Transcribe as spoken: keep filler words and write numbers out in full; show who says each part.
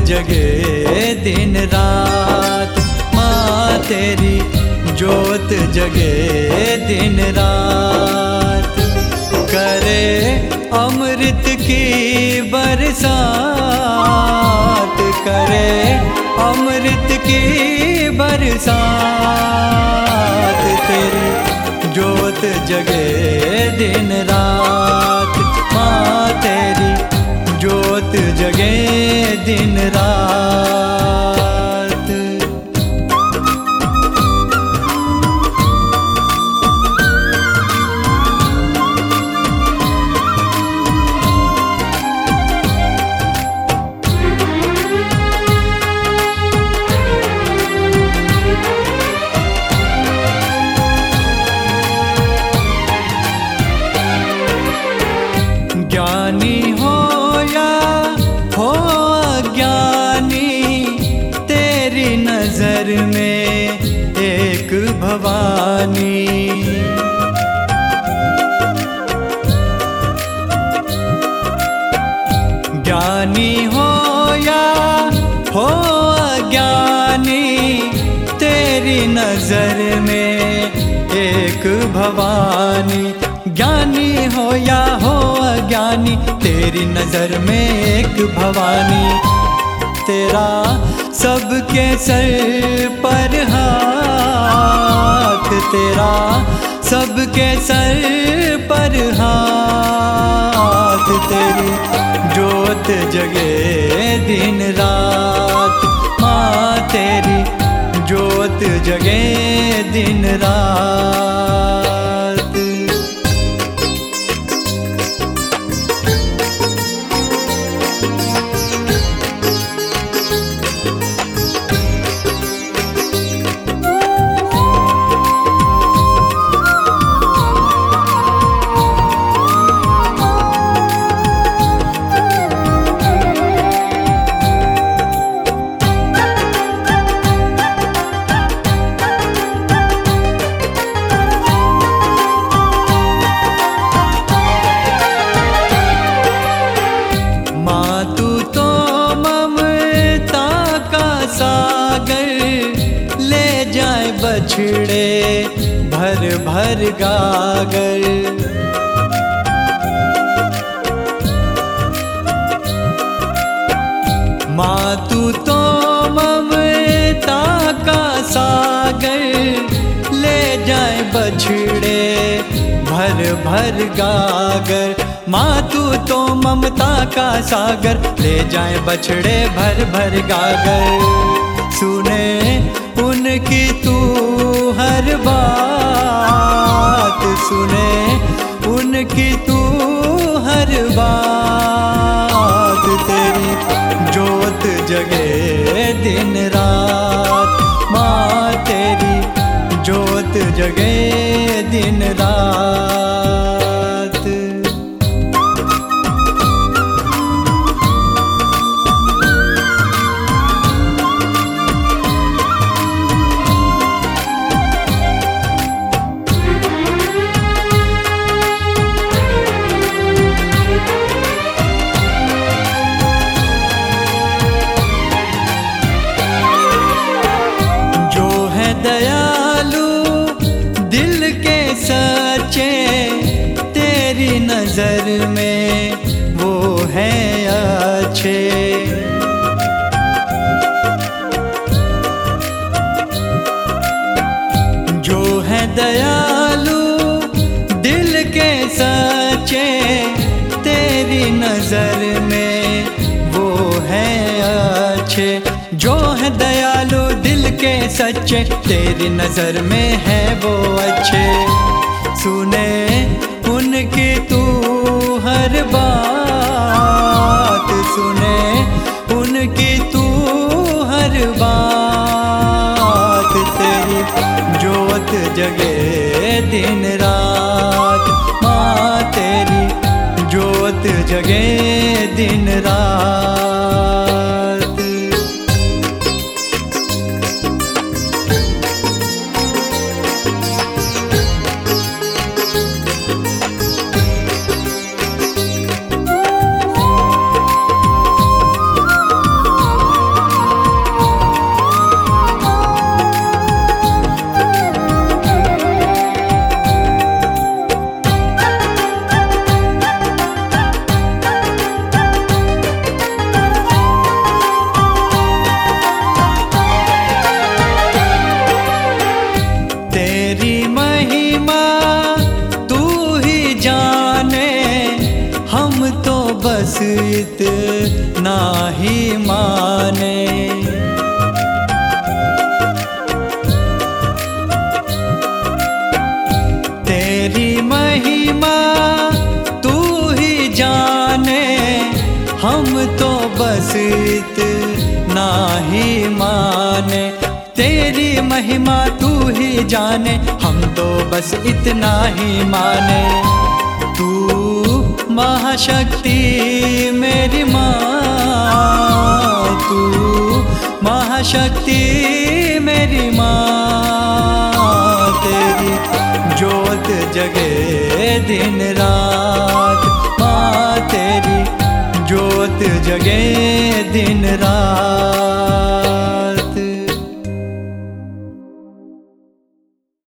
Speaker 1: जगे दिन रात, माँ तेरी जोत जगे दिन रात। करे अमृत की बरसात, करे अमृत की बरसात, तेरी जोत जगे दिन रात, माँ तेरी जोत जगे दिन रात। ज्ञानी हो या हो अज्ञानी, तेरी नजर में एक भवानी। ज्ञानी हो या हो अज्ञानी, तेरी नजर में एक भवानी। ज्ञानी हो या हो अज्ञानी, तेरी नजर में एक भवानी। तेरा सबके सर पर हाथ, तेरा सबके सर पर हाथ, तेरी जोत जगे दिन रात, माँ तेरी जोत जगे दिन रात। बछड़े भर भर गागर, माँ तू तो ममता का सागर, ले जाए बछड़े भर भर गागर। माँ तू तो ममता का सागर, ले जाए बछड़े भर भर गागर। सुने उनकी तू हर बात, सुने उनकी तू हर बात, तेरी जोत जगे दिन रात, माँ तेरी जोत जगे दिन रात। दयालु दिल के सच्चे, तेरी नजर में वो है अच्छे। जो है दयालु दिल के सच्चे, तेरी नजर में वो है अच्छे। जो है दयालु दिल के सच्चे, तेरी नजर में है वो अच्छे। सुने उनकी तू हर बात, सुने उनकी तू हर बात, तेरी जोत जगे दिन रात, माँ तेरी जोत जगे दिन रात। इतना ही माने। तेरी महिमा तू ही जाने, हम तो बस इतना ही माने। तेरी महिमा तू ही जाने, हम तो बस इतना ही माने। तू महाशक्ति मेरी माँ, तू महाशक्ति मेरी माँ। तेरी ज्योत जगे दिन रात, माँ तेरी ज्योत जगे दिन रात।